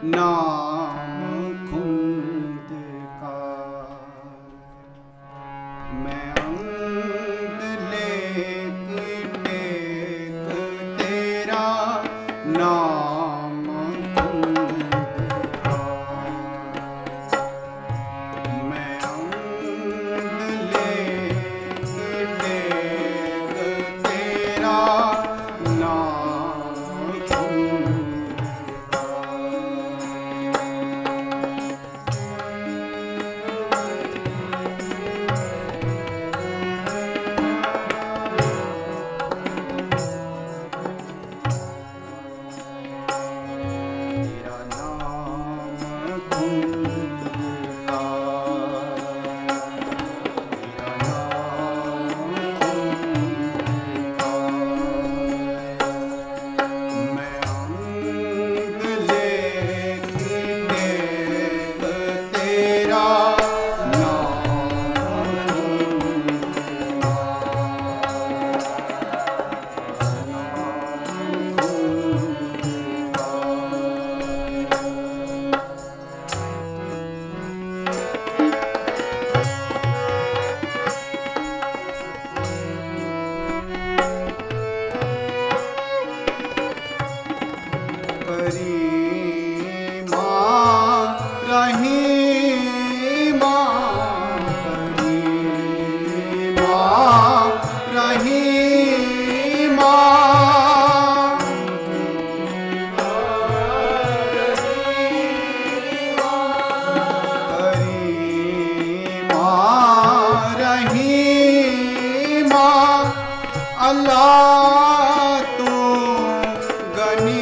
नाम खुद का। मैं अंग लेक टेक तेरा नाम खुद का। मैं अंग लेक टेक तेरा नाम खुद का। तेरा नाम खुद का। तेरा नाम खुद का। मैं अंग लेक टेक तेरा नाम करीमा रहीमा करीमा रहीमा करीमा रहीमा अल्लाह तू गनी।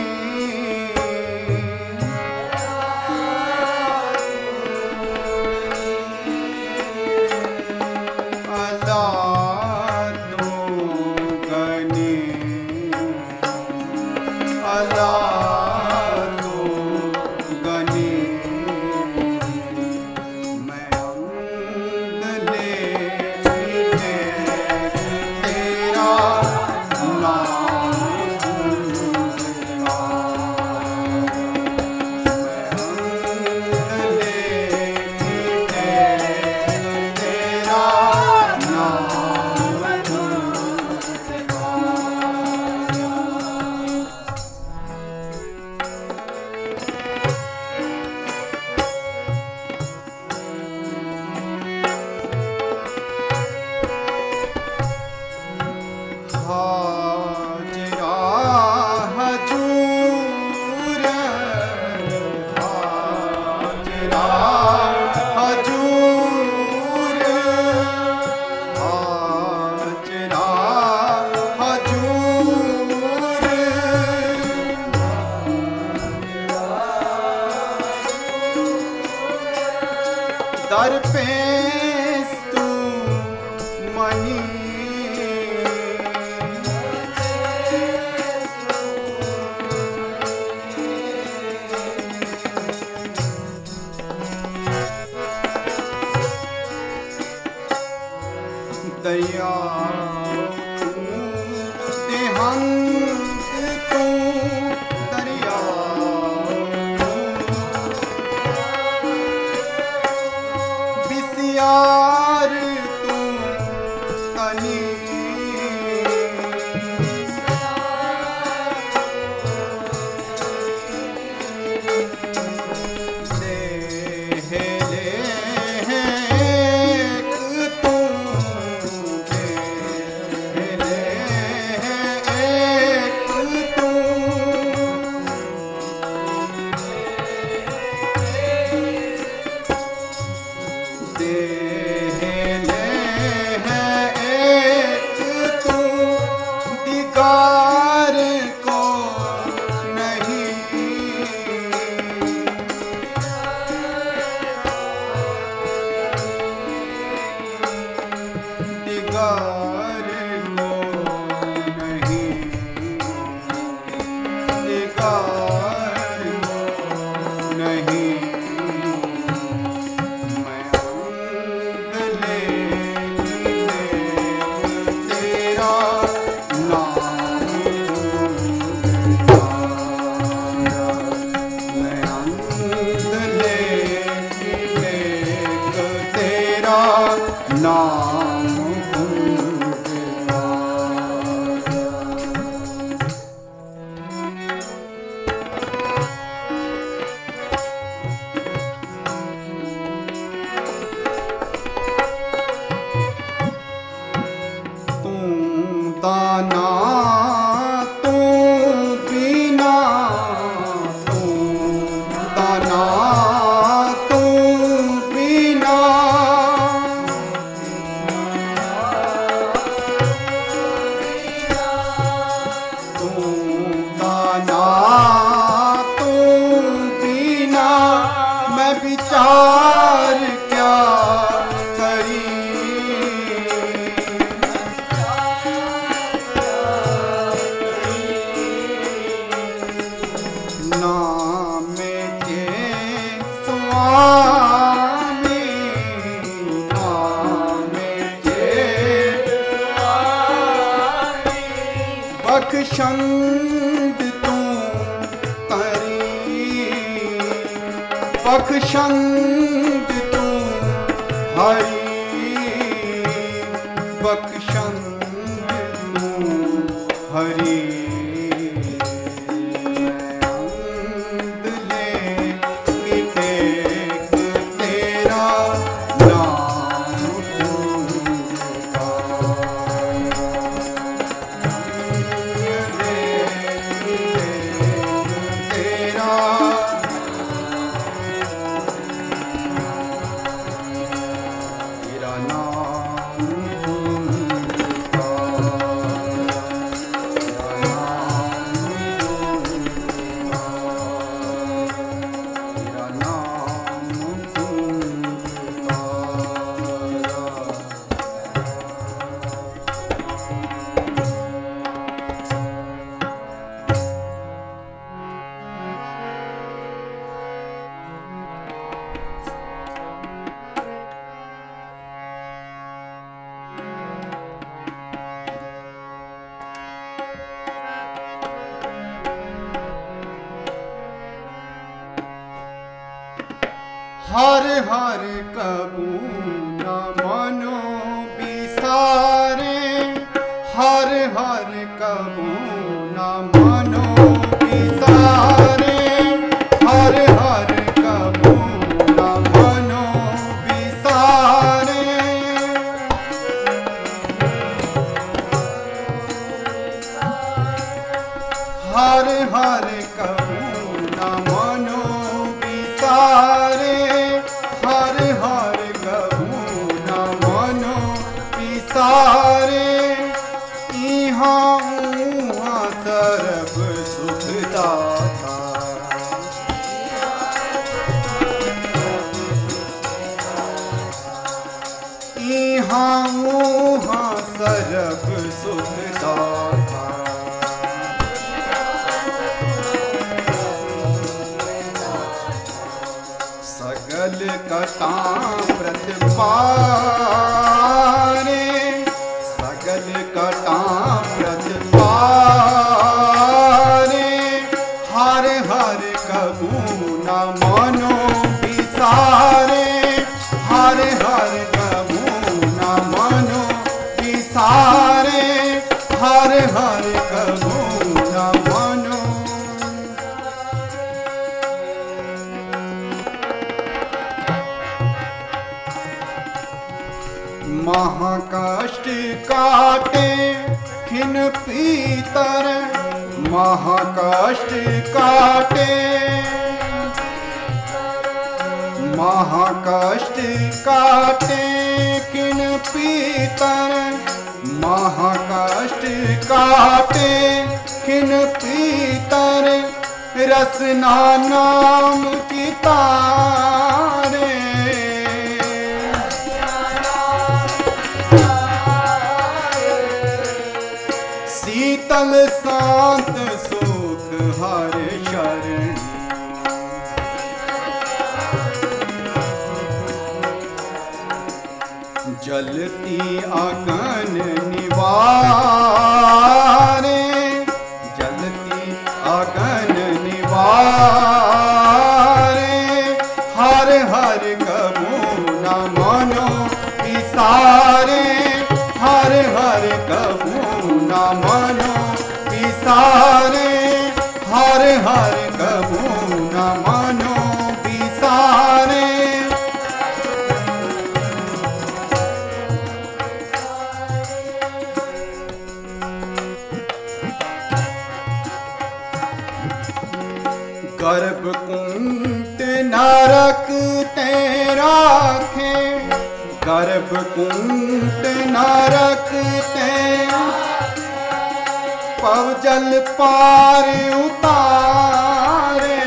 अल्लाह तू गनी। अल्लाह तू गनी। मैं अंग लेक तेरा नाम खुद का। मैं अंग लेक तेरा नाम खुद का। हाजरा हजूर हाजरा हजूर हाजरा हजूर दर पेश तू मनी। दया तू देहंत तू दरिया तू बिसियार तू तनी। दिगार को नहीं दिगार को नहीं दिगार को नहीं। मैं अंग लेक तेरा नाम खुद का। मैं तू तरी, बख्शंद तू हरि, बख्शंद तू हरि। हर हर कबू न मनो बिसारे, हर हर कबू न मनो बिसारे, हर हर कबू न मनो बिसारे। हर हर कबू न मनो बिसारे, हर हर कबू न मनो बिसारे। इहाँ उहाँ सर्व सुख दाता, इहाँ उहाँ सर्व सुख दाता। सगल कटा प्रतिपारे, सगल कटा प्रतिपारे। हर हर कबू न मनो बिसारे, हर हर कबू न मनो बिसारे, हर हर कबू न मनो। महाकष्ट काटे खिन पीतर, महाकष्ट काटे, महाकष्ट काटे खिन पीतर, महाकष्ट काटे खिन पीतर। रसना नाम की तारे, शीतल शांत सुख हर शरण। जलती अगन निवारे, जलती अगन निवारे। हर हर कबू न मनो बिसारे, हर हर कबू न मनो बिसारे, हर हर कबू न मनो बिसारे। गर्भ कुंट नरक ते राखे, गर्भ कुंट नरक ते पव जल पार उतारे।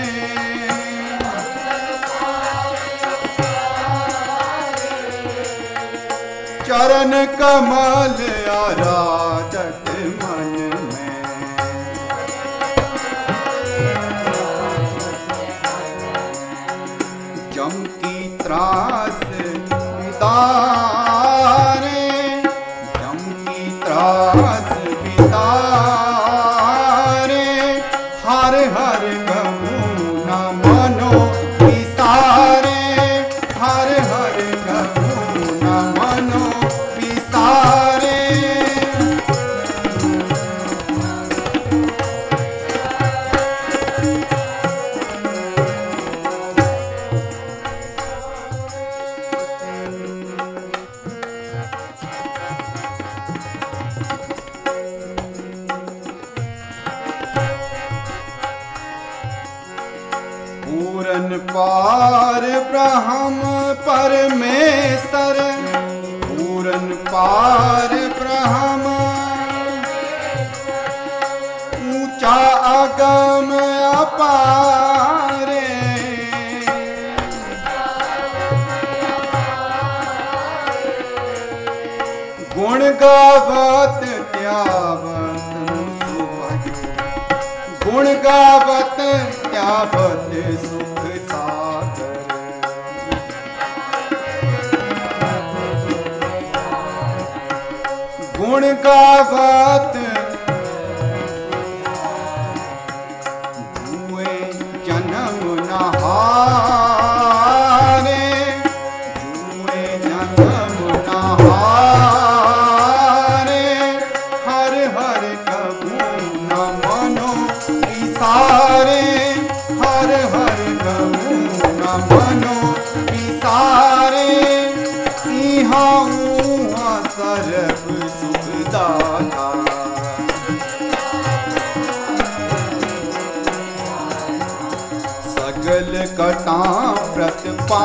चरण कमल आराधत मन में, जम की त्रास बिदारे, जम की त्रास बिदारे। पूरन पार ब्रह्म परमेश्वर, पूरन पार ब्रह्म ऊंचा अगम अपारे, गुण गावत त्यावत सुख, गुण गावत त्यावत सुख सागर, गुण गावत जुए जन्म नहारे, जुए जन्म नहारे, हर हर कबू न मनो विसारे, हर हर कबू न मनो विसारे, इहाँ उहाँ सर्व सुखदाता, सगल कटा व्रत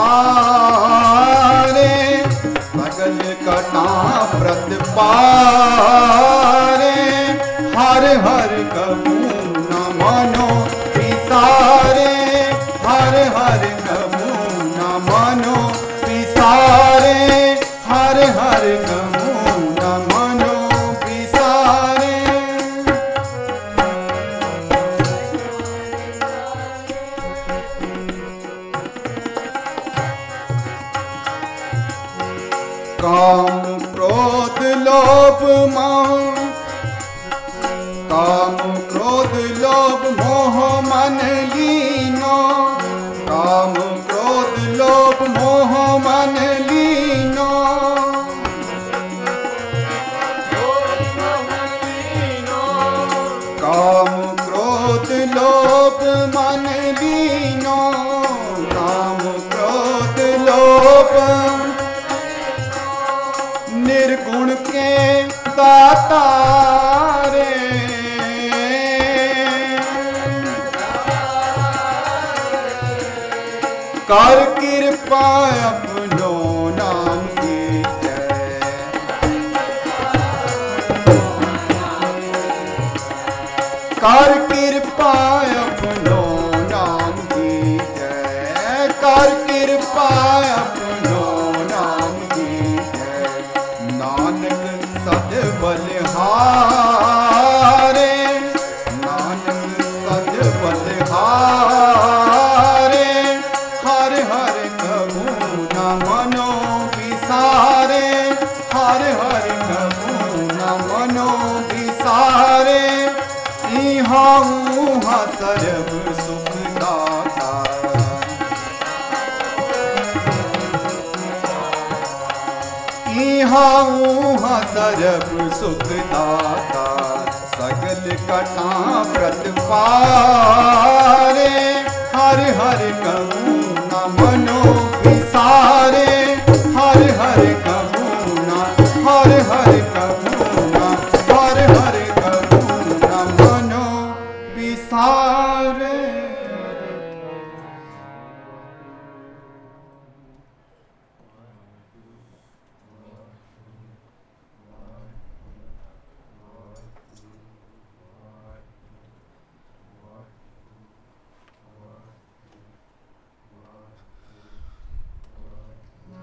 पारे, सगल कटा व्रत पारे, हर हर कबू न मनो विसारे, हर हर कबू न मनो विसारे, हर हर कबू न मनो विसारे। काम क्रोध लोभ मोह, काम क्रोध लोभ मोह मन लीनो, काम क्रोध लोभ मोह मन लीनो, काम क्रोध लोभ मन लीनो, काम क्रोध लोभ निर्गुण के दाता रे, कर कृपा अपनो नाम की जय, कर कृपा अपनो नाम की जय, कर कृपा अपनो नाम की जय, नानक सद बलिहारे, नानक सद बलिहारे, हर हर कबू न मनो विसारे, हर हर कबू न मनो विसारे, इहाँ उहाँ सर्व सुख दाता, इहाँ उहाँ सर्व सुख दाता, सगल कटा व्रत पार।